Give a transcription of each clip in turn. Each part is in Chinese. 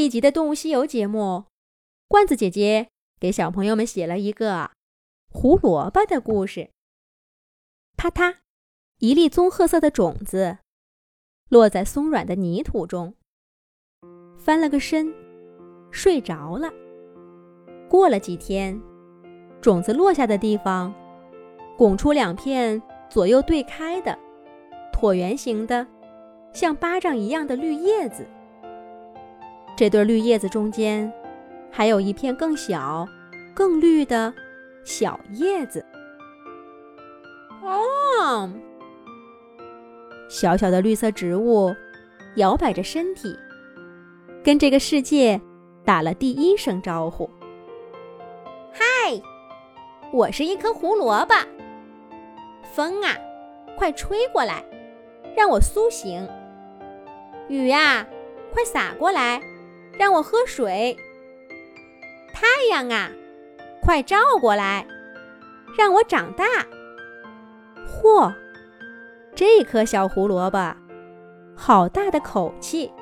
一集的《动物西游》节目，罐子姐姐给小朋友们写了一个胡萝卜的故事。啪嗒，一粒棕褐色的种子落在松软的泥土中，翻了个身，睡着了。过了几天，种子落下的地方拱出两片左右对开的椭圆形的像巴掌一样的绿叶子，这对绿叶子中间还有一片更小更绿的小叶子。小小的绿色植物摇摆着身体，跟这个世界打了第一声招呼。嗨，我是一颗胡萝卜，风啊，快吹过来，让我苏醒。雨啊，快洒过来，让我喝水。太阳啊，快照过来，让我长大。嚯，这颗小胡萝卜好大的口气，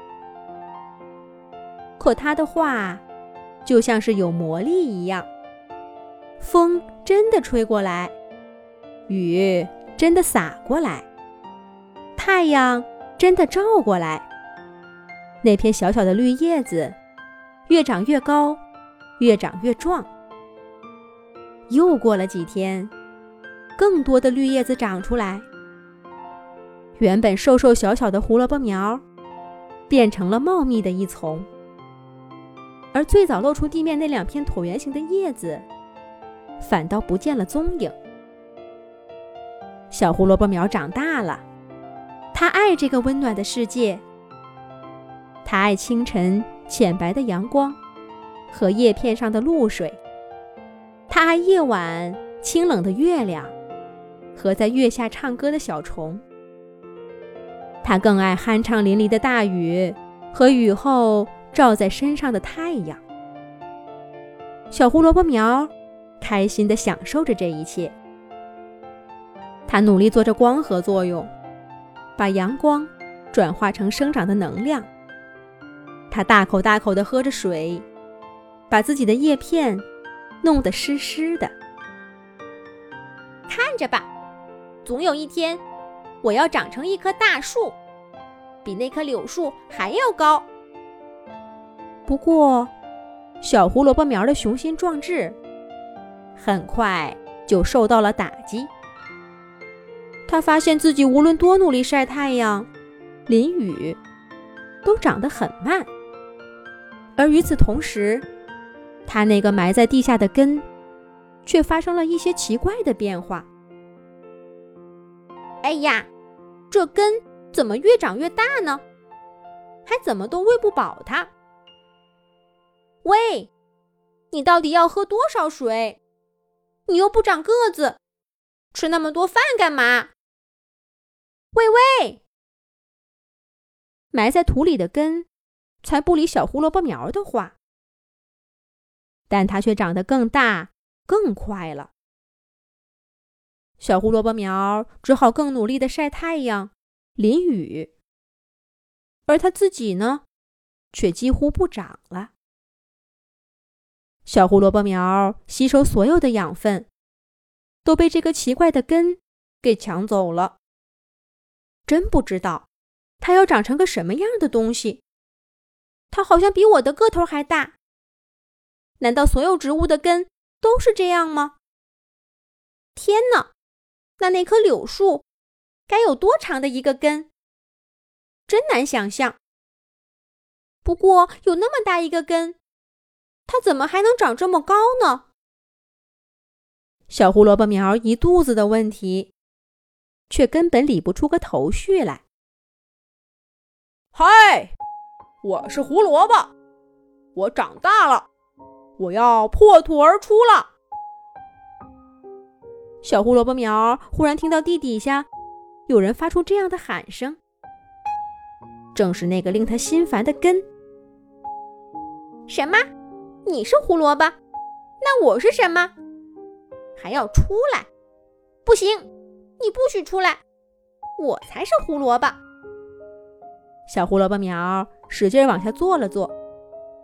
可它的话就像是有魔力一样，风真的吹过来，雨真的洒过来，太阳真的照过来。那片小小的绿叶子越长越高，越长越壮。又过了几天，更多的绿叶子长出来，原本瘦瘦小小的胡萝卜苗变成了茂密的一丛，而最早露出地面那两片椭圆形的叶子反倒不见了踪影。小胡萝卜苗长大了，它爱这个温暖的世界，它爱清晨浅白的阳光和叶片上的露水，它爱夜晚清冷的月亮和在月下唱歌的小虫，它更爱酣畅淋漓的大雨和雨后照在身上的太阳。小胡萝卜苗开心地享受着这一切，它努力做着光合作用，把阳光转化成生长的能量。它大口大口地喝着水，把自己的叶片弄得湿湿的。看着吧，总有一天我要长成一棵大树，比那棵柳树还要高。不过小胡萝卜苗的雄心壮志很快就受到了打击。他发现自己无论多努力晒太阳、淋雨，都长得很慢。而与此同时，他那个埋在地下的根却发生了一些奇怪的变化。哎呀，这根怎么越长越大呢？还怎么都喂不饱它。喂，你到底要喝多少水？你又不长个子，吃那么多饭干嘛？喂喂！埋在土里的根才不理小胡萝卜苗的话，但它却长得更大更快了。小胡萝卜苗只好更努力地晒太阳、淋雨，而它自己呢，却几乎不长了。小胡萝卜苗吸收所有的养分，都被这个奇怪的根给抢走了。真不知道它要长成个什么样的东西。它好像比我的个头还大。难道所有植物的根都是这样吗？天哪，那棵柳树该有多长的一个根？真难想象。不过有那么大一个根，它怎么还能长这么高呢？小胡萝卜苗一肚子的问题，却根本理不出个头绪来。 嗨，我是胡萝卜，我长大了，我要破土而出了。 小胡萝卜苗忽然听到地底下有人发出这样的喊声，正是那个令他心烦的根。什么？你是胡萝卜？那我是什么？还要出来？不行，你不许出来，我才是胡萝卜。小胡萝卜苗使劲往下坐了坐，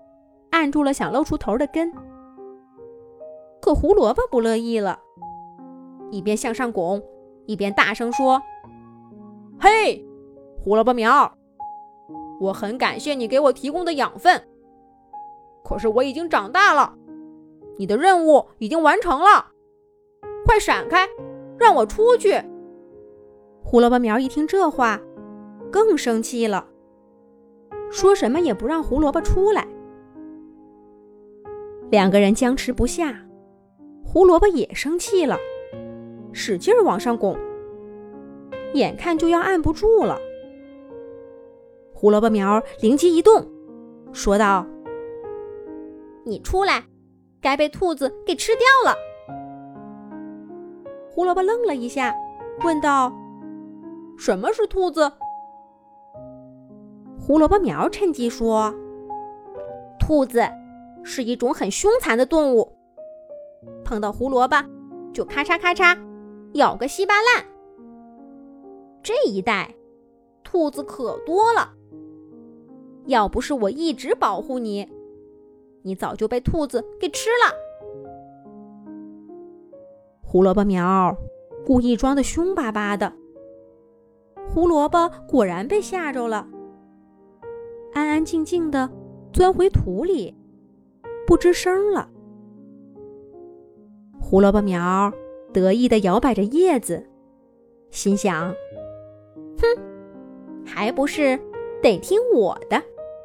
按住了想露出头的根。可胡萝卜不乐意了，一边向上拱，一边大声说： 嘿，胡萝卜苗，我很感谢你给我提供的养分，可是我已经长大了，你的任务已经完成了，快闪开，让我出去。 胡萝卜苗一听这话，更生气了，说什么也不让胡萝卜出来。两个人僵持不下，胡萝卜也生气了，使劲往上拱，眼看就要按不住了。胡萝卜苗灵机一动，说道：你出来，该被兔子给吃掉了。胡萝卜愣了一下，问道： 什么是兔子？ 胡萝卜苗趁机说：兔子是一种很凶残的动物，碰到胡萝卜就咔嚓咔嚓咬个稀巴烂。这一带兔子可多了，要不是我一直保护你，你早就被兔子给吃了。胡萝卜苗故意装得凶巴巴的，胡萝卜果然被吓着了，安安静静地钻回土里，不吱声了。胡萝卜苗得意地摇摆着叶子，心想：哼，还不是得听我的。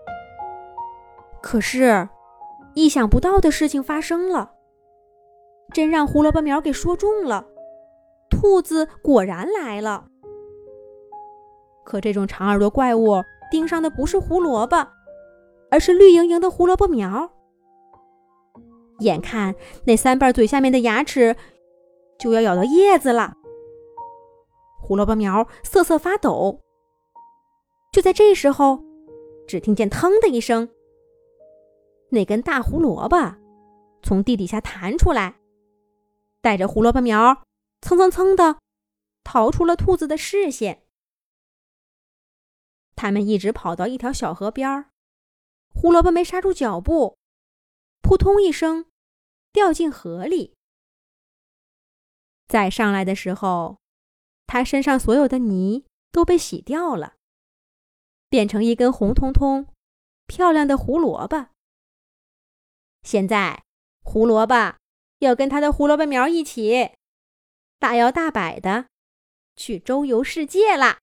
可是意想不到的事情发生了，真让胡萝卜苗给说中了，兔子果然来了。可这种长耳朵怪物盯上的不是胡萝卜，而是绿莹莹的胡萝卜苗。眼看那三瓣嘴下面的牙齿就要咬到叶子了，胡萝卜苗瑟瑟发抖。就在这时候，只听见腾的一声，那根大胡萝卜从地底下弹出来，带着胡萝卜苗蹭蹭蹭的逃出了兔子的视线。他们一直跑到一条小河边，胡萝卜没刹住脚步，扑通一声掉进河里。再上来的时候，它身上所有的泥都被洗掉了，变成一根红彤彤漂亮的胡萝卜。现在胡萝卜要跟它的胡萝卜苗一起大摇大摆的去周游世界啦。